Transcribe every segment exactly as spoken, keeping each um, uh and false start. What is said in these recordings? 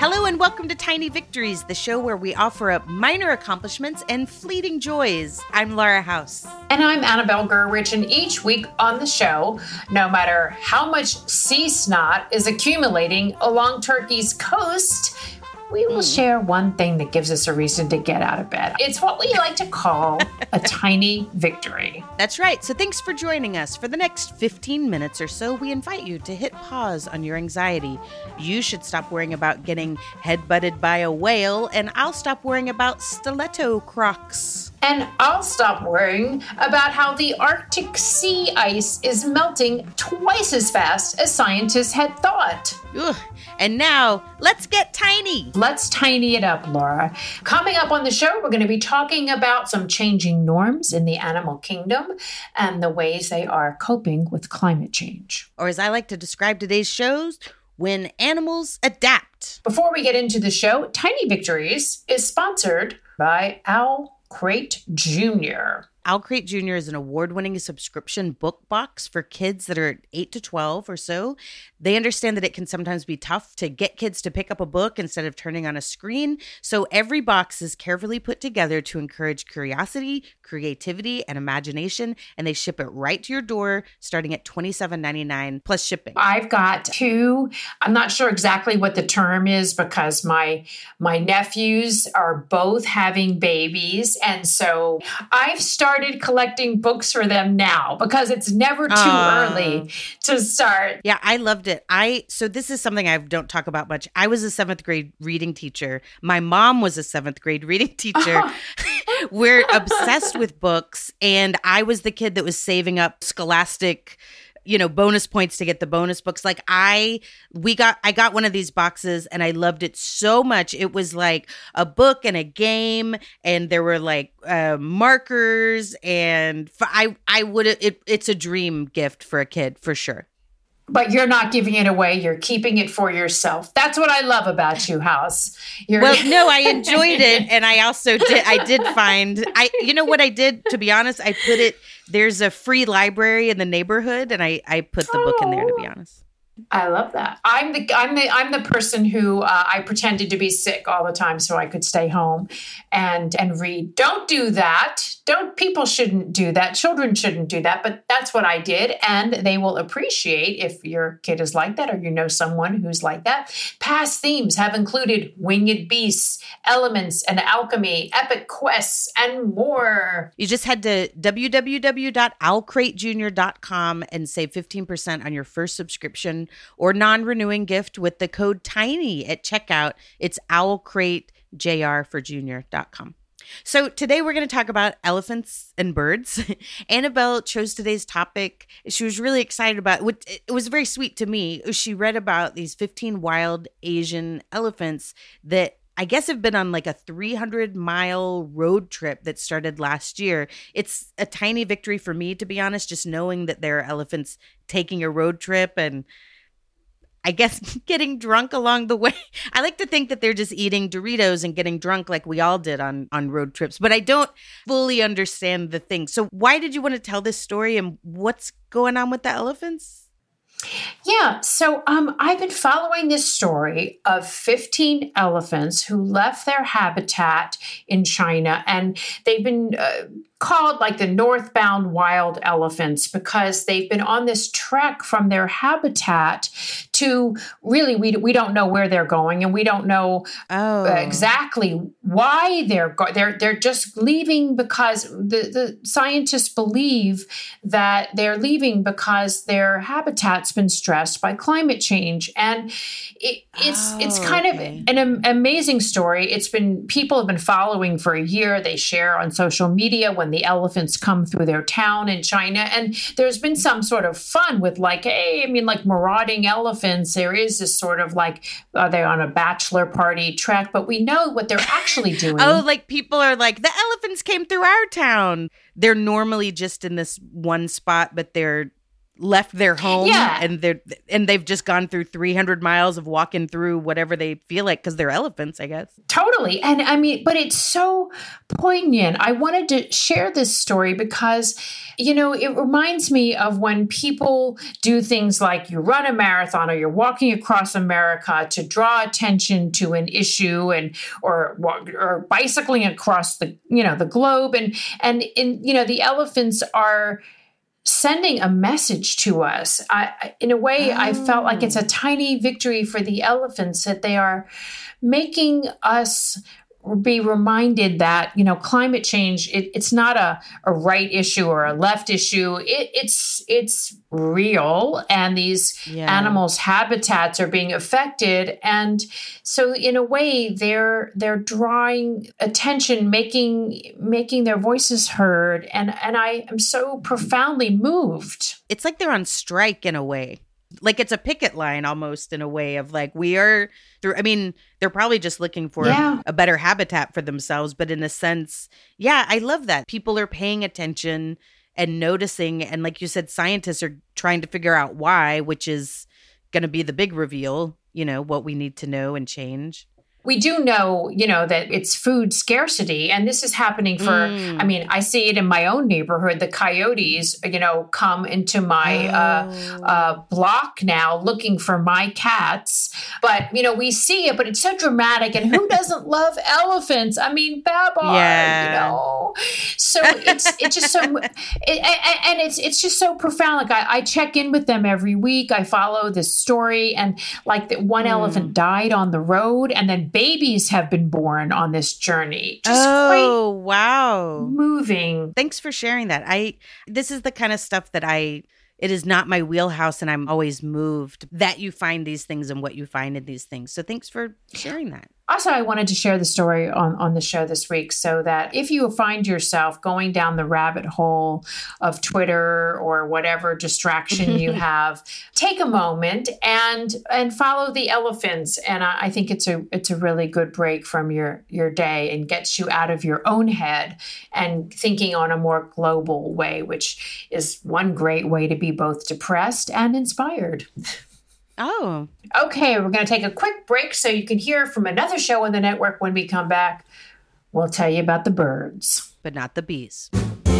Hello and welcome to Tiny Victories, the show where we offer up minor accomplishments and fleeting joys. I'm Laura House. And I'm Annabelle Gurwitch, and each week on the show, no matter how much sea snot is accumulating along Turkey's coast, we will mm. share one thing that gives us a reason to get out of bed. It's what we like to call a tiny victory. That's right. So thanks for joining us. For the next fifteen minutes or so, we invite you to hit pause on your anxiety. You should stop worrying about getting headbutted by a whale, and I'll stop worrying about stiletto crocs. And I'll stop worrying about how the Arctic sea ice is melting twice as fast as scientists had thought. Ugh. And now, let's get tiny. Let's tiny it up, Laura. Coming up on the show, we're going to be talking about some changing norms in the animal kingdom and the ways they are coping with climate change. Or as I like to describe today's shows, when animals adapt. Before we get into the show, Tiny Victories is sponsored by Owl Crate Junior Owl Crate Junior is an award-winning subscription book box for kids that are eight to twelve or so. They understand that it can sometimes be tough to get kids to pick up a book instead of turning on a screen. So every box is carefully put together to encourage curiosity, creativity, and imagination. And they ship it right to your door, starting at twenty-seven ninety-nine plus shipping. I've got two. I'm not sure exactly what the term is because my my nephews are both having babies. And so I've started collecting books for them now because it's never too uh, early to start. Yeah, I loved it. I so this is something I don't talk about much. I was a seventh grade reading teacher. My mom was a seventh grade reading teacher. We're obsessed with books, and I was the kid that was saving up Scholastic, you know, bonus points to get the bonus books. Like I, we got, I got one of these boxes and I loved it so much. It was like a book and a game, and there were like uh, markers, and for, I, I would, it, it's a dream gift for a kid for sure. But you're not giving it away. You're keeping it for yourself. That's what I love about you, House. You're- well, no, I enjoyed it. And I also did, I did find, I, you know what I did, to be honest, I put it, there's a free library in the neighborhood, and I, I put the oh. book in there, to be honest. I love that. I'm the I'm the I'm the person who uh, I pretended to be sick all the time so I could stay home and and read. Don't do that. Don't people shouldn't do that. Children shouldn't do that. But that's what I did, and they will appreciate if your kid is like that or you know someone who's like that. Past themes have included winged beasts, elements and alchemy, epic quests, and more. You just head to w w w dot owl crate junior dot com and save fifteen percent on your first subscription or non-renewing gift with the code TINY at checkout. It's owl crate jr for junior dot com. So today we're going to talk about elephants and birds. Annabelle chose today's topic. She was really excited about it. It was very sweet to me. She read about these fifteen wild Asian elephants that I guess have been on like a three hundred mile road trip that started last year. It's a tiny victory for me, to be honest, just knowing that there are elephants taking a road trip and I guess getting drunk along the way. I like to think that they're just eating Doritos and getting drunk like we all did on, on road trips, but I don't fully understand the thing. So why did you want to tell this story, and what's going on with the elephants? Yeah, so um, I've been following this story of fifteen elephants who left their habitat in China, and they've been uh, called like the northbound wild elephants because they've been on this trek from their habitat to really, we, we don't know where they're going, and we don't know oh. uh, exactly why they're go- they're they're just leaving because the, the scientists believe that they're leaving because their habitat's been stressed by climate change. And it, it's oh, it's kind okay. of an am- amazing story. It's been, people have been following for a year. They share on social media when the elephants come through their town in China. And there's been some sort of fun with like, hey, I mean, like marauding elephants. There is this sort of like, are they on a bachelor party trek? But we know what they're actually doing. Oh, like people are like, the elephants came through our town. They're normally just in this one spot, but they're left their home Yeah. and they're and they've just gone through three hundred miles of walking through whatever they feel like because they're elephants, I guess. Totally. And I mean, but it's so poignant. I wanted to share this story because, you know, it reminds me of when people do things like you run a marathon or you're walking across America to draw attention to an issue and or or bicycling across the, you know, the globe. And, and in, you know, the elephants are sending a message to us. I, in a way, oh. I felt like it's a tiny victory for the elephants that they are making us be reminded that, you know, climate change, it, it's not a, a right issue or a left issue. It, it's it's real, and these yeah. animals' habitats are being affected. And so in a way, they're they're drawing attention, making making their voices heard. And, and I am so profoundly moved. It's like they're on strike in a way. Like it's a picket line almost in a way of like, we are through. I mean, they're probably just looking for yeah. a better habitat for themselves. But in a sense, yeah, I love that. People are paying attention and noticing. And like you said, scientists are trying to figure out why, which is going to be the big reveal, you know, what we need to know and change. We do know, you know, that it's food scarcity, and this is happening for, mm. I mean, I see it in my own neighborhood. The coyotes, you know, come into my oh. uh, uh, block now looking for my cats. But, you know, we see it, but it's so dramatic. And who doesn't love elephants? I mean, Babar, yeah. you know. So it's it's just so, it, and it's it's just so profound. Like I, I check in with them every week. I follow this story, and like that one mm. elephant died on the road, and then babies have been born on this journey. Just oh, wow. Moving. Thanks for sharing that. I this is the kind of stuff that I it is not my wheelhouse, and I'm always moved that you find these things and what you find in these things. So thanks for sharing that. Also, I wanted to share the story on, on the show this week so that if you find yourself going down the rabbit hole of Twitter or whatever distraction you have, take a moment and and follow the elephants. And I, I think it's a it's a really good break from your, your day and gets you out of your own head and thinking on a more global way, which is one great way to be both depressed and inspired. Oh. Okay, we're going to take a quick break so you can hear from another show on the network. When we come back, we'll tell you about the birds. But not the bees.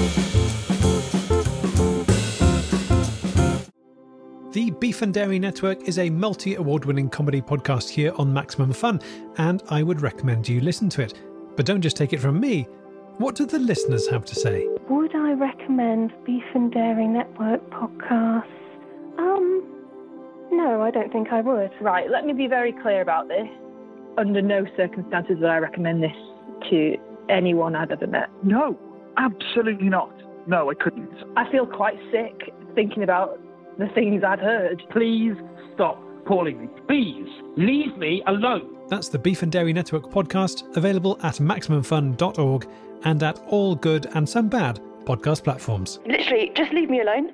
The Beef and Dairy Network is a multi-award-winning comedy podcast here on Maximum Fun, and I would recommend you listen to it. But don't just take it from me. What do the listeners have to say? Would I recommend Beef and Dairy Network podcasts? Um... No, I don't think I would. Right, let me be very clear about this. Under no circumstances would I recommend this to anyone I've ever met. No, absolutely not. No, I couldn't. I feel quite sick thinking about the things I've heard. Please stop calling me. Please, leave me alone. That's the Beef and Dairy Network podcast, available at maximum fun dot org and at all good and some bad podcast platforms. Literally, just leave me alone.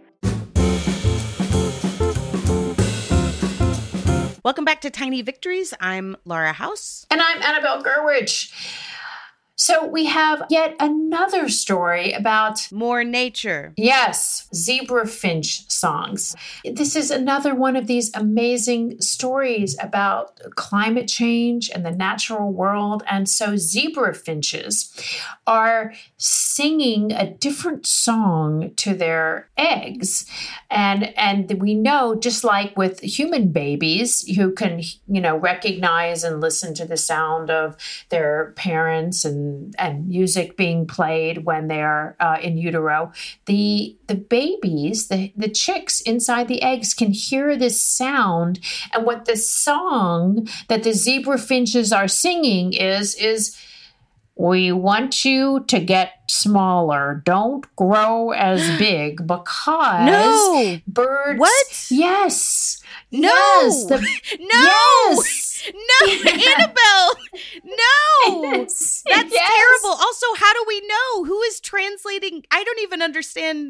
Welcome back to Tiny Victories. I'm Laura House. And I'm Annabelle Gurwitch. So we have yet another story about more nature. Yes, zebra finch songs. This is another one of these amazing stories about climate change and the natural world. And so zebra finches are singing a different song to their eggs. And, and we know, just like with human babies who can, you know, recognize and listen to the sound of their parents and and music being played when they're uh, in utero, the the babies, the, the chicks inside the eggs can hear this sound. And what the song that the zebra finches are singing is, is we want you to get smaller. Don't grow as big because no. birds. What? Yes. No. Yes. The, no. Yes. No, Annabelle. No. Yes. That's yes. terrible. Also, how do we know? Who is translating? I don't even understand.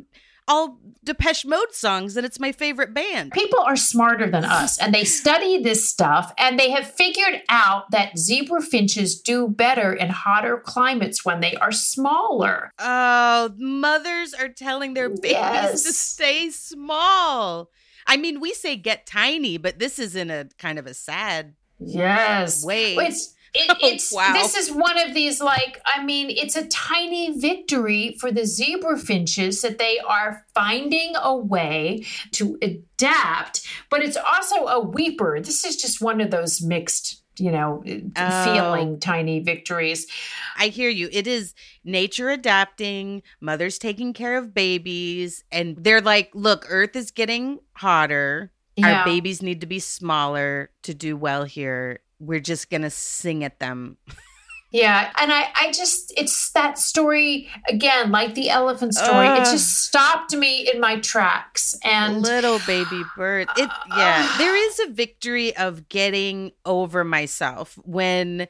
all Depeche Mode songs and it's my favorite band. People are smarter than us, and they study this stuff, and they have figured out that zebra finches do better in hotter climates when they are smaller. Oh, mothers are telling their babies Yes. to stay small. I mean, we say get tiny, but this is in a kind of a sad Yes. way. It's it, Oh, it's wow. this is one of these, like, I mean, it's a tiny victory for the zebra finches that they are finding a way to adapt, but it's also a weeper. This is just one of those mixed, you know, Oh. feeling tiny victories. I hear you. It is nature adapting, mothers taking care of babies, and they're like, look, Earth is getting hotter. Yeah. Our babies need to be smaller to do well here. We're just going to sing at them. Yeah. And I, I just, it's that story, again, like the elephant story. It Ugh. just stopped me in my tracks. And Little baby bird. It yeah, there is a victory of getting over myself when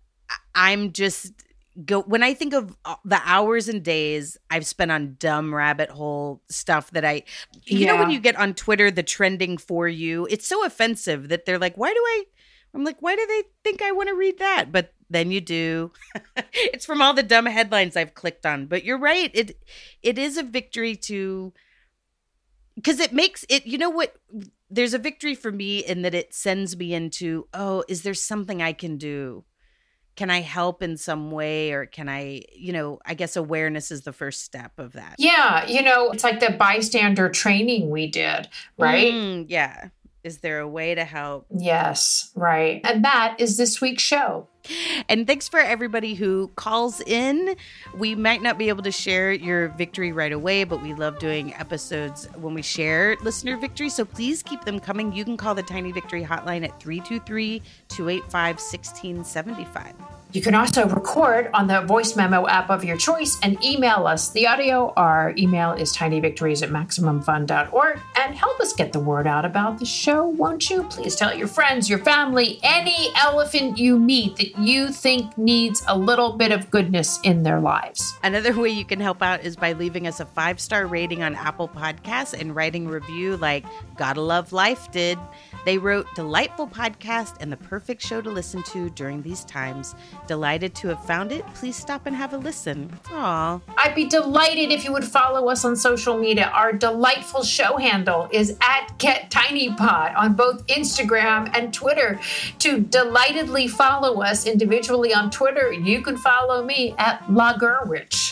I'm just go when I think of the hours and days I've spent on dumb rabbit hole stuff that I you know when Yeah. you get on Twitter the trending for you, it's so offensive that they're like, why do I I'm like, why do they think I want to read that? But then you do. It's from all the dumb headlines I've clicked on. But you're right. It it is a victory to because it makes it, you know what? There's a victory for me in that it sends me into, oh, is there something I can do? Can I help in some way? Or can I, you know, I guess awareness is the first step of that. yeah, you know, it's like the bystander training we did, right? Mm, yeah. Is there a way to help? Yes, right. And that is this week's show. And thanks for everybody who calls in. We might not be able to share your victory right away, but we love doing episodes when we share listener victory. So please keep them coming. You can call the Tiny Victory Hotline at three two three, two eight five, one six seven five. You can also record on the voice memo app of your choice and email us the audio. Our email is tinyvictories at maximum fun dot org. And help us get the word out about the show, won't you? Please tell your friends, your family, any elephant you meet that you think needs a little bit of goodness in their lives. Another way you can help out is by leaving us a five-star rating on Apple Podcasts and writing a review like Gotta Love Life did. They wrote, delightful podcast and the perfect show to listen to during these times. Delighted to have found it. Please stop and have a listen. Aw. I'd be delighted if you would follow us on social media. Our delightful show handle is at GetTinyPod on both Instagram and Twitter. To delightedly follow us individually on Twitter, you can follow me at La Gerwich.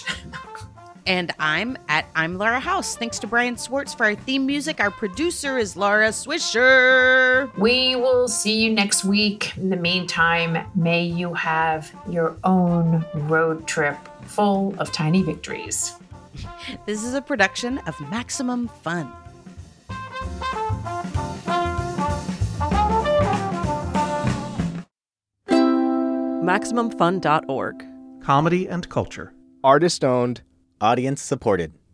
And I'm at I'm Laura House. Thanks to Brian Swartz for our theme music. Our producer is Laura Swisher. We will see you next week. In the meantime, may you have your own road trip full of tiny victories. This is a production of Maximum Fun. Maximum Fun dot org. Comedy and culture. Artist owned, audience supported.